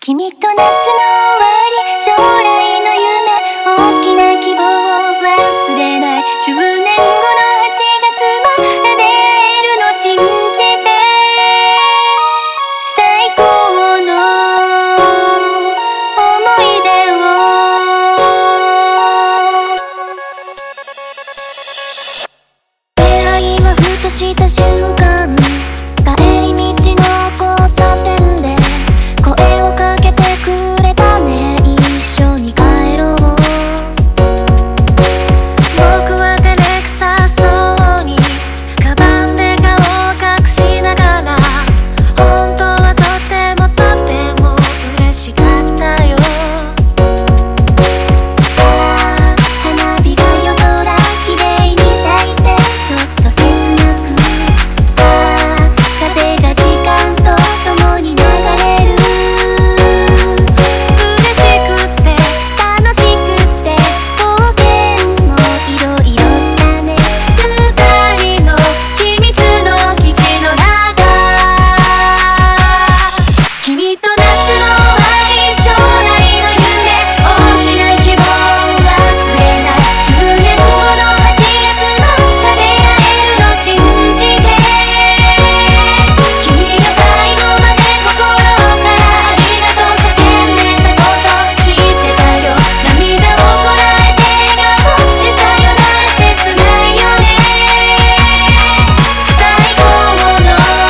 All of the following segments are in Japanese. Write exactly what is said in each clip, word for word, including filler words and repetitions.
君と夏の終わり、将来の夢、大きな希望を忘れない。じゅうねんごのはちがつまで出会えるの信じて、最高の思い出を。出会いはふとした瞬間、帰り道の交差点で声をかけてくれたね。一緒に帰ろう。僕は照れくさそうにカバンで顔を隠しながら、本当はとてもとても嬉しかったよ。さあ花火が夜空きれいに咲いて、ちょっと切なく、ああ風が時間と共に流れる。嬉しくて楽しくて冒険もいろいろしたね。二人の秘密の基地の中、君と夏の終わり、将来の夢、大きな希望を忘れない。じゅうねんごのはちがつまで出会えるの信じて、君が最後まで心からありがとう叫んでたこと知ってたよ。涙をこらえて笑顔でさよなら、切ないよね。最高の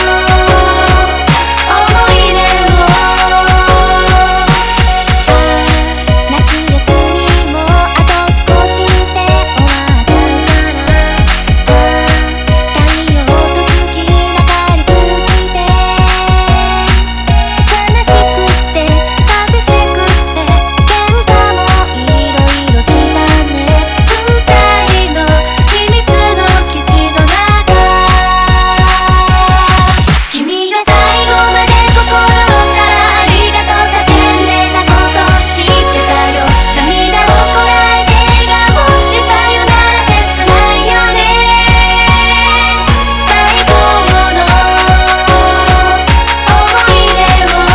思い出を。夏休みもあと少しで終わっちゃうかな。太陽と月仲良くして、悲しくて寂しくて喧嘩もいろいろしたね。二人の秘密の基地の中、君が最後まで心からありがとう叫んでたこと知ってたよ。涙をこらえて笑顔でさよなら、切ないよね。最高の思い出を。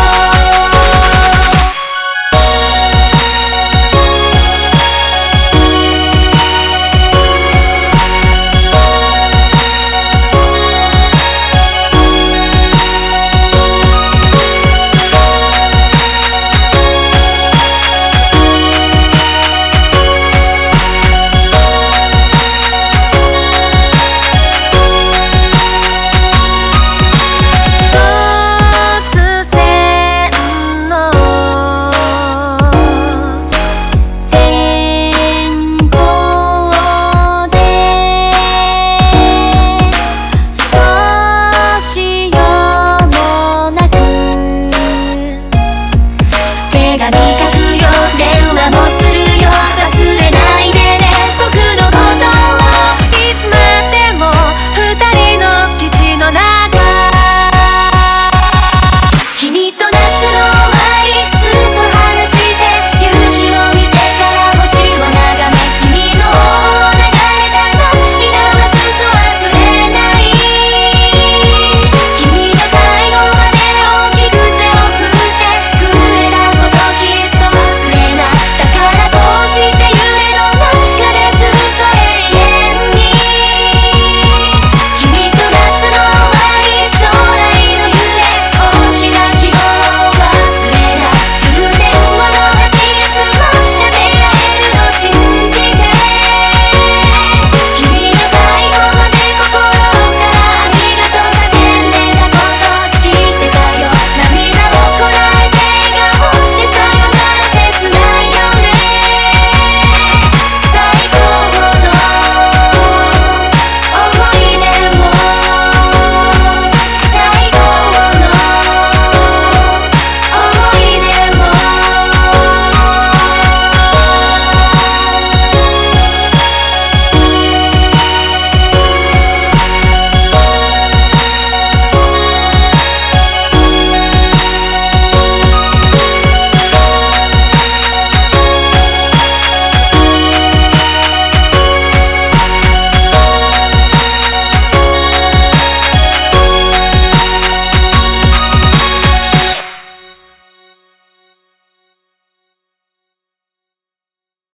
突然の変更でどうしようもなく手紙